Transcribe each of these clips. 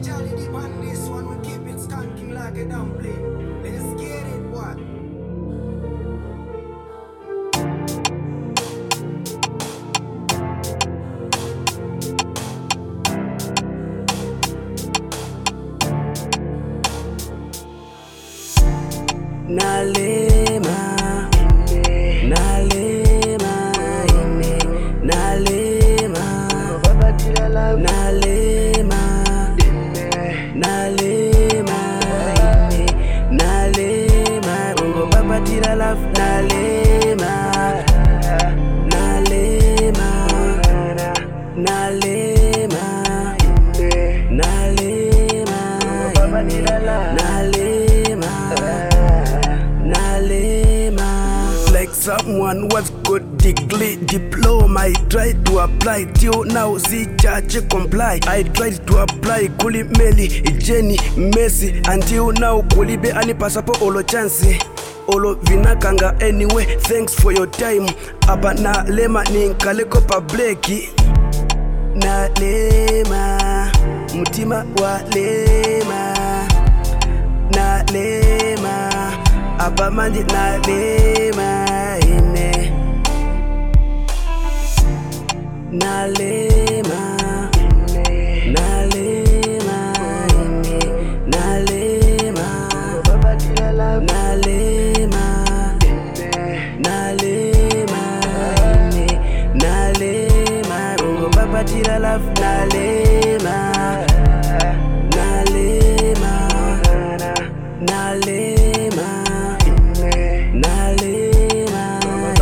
jolly deep on this one, we keep it skunking like a dumpling. Let's get it, what? Nalema, nalema, nalema, nalema, nalema, nalema, bongo baba tira laf, nalema, nalema, nalema, nalema, nalema. Like someone was got degree diploma, I tried to apply till now see church comply. I tried to apply kuli meli Jenny Messi until now kulibe ani pasapo olo chance olo vinakanga. Anyway, thanks for your time. Aba na lema ni nkaleko pableki na lema mutima wa lema na lema aba mandi na lema ine na lema na lema ine na lema na lema na lema ine na lema bongo baba tira laf na lema na lema na lema nalema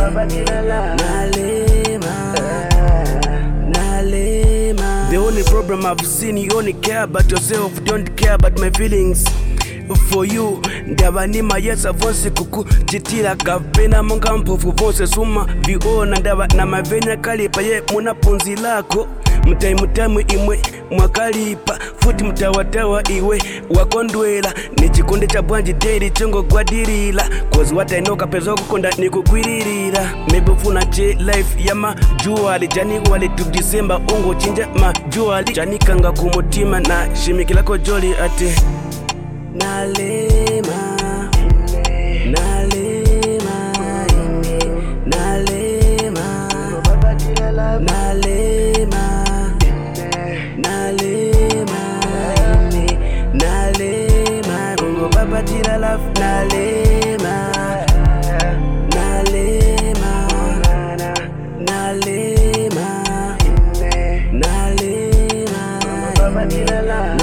nalema. The only problem I've seen, you only care about yourself, don't care about my feelings for you. Ndabanima yesa vonse kuku jitira kavena monga mpofu vonse suma viona ndaba na mavenya kalipa ye muna punzi lako mutamu imwe mwakalipa futi mtawatawa iwe wakondwela ni chikonde cha bwanji teri chongo gwadirila kozi watainoka pezo kukonda nikugwiririra mebufuna che life ya majuali jani wali tu December ungo chinja majuali jani kanga kumutima na shimikilako joli ate nalema nalema nalema nalema nalema nalema bongo baba tira laf nalema nalema nalema nalema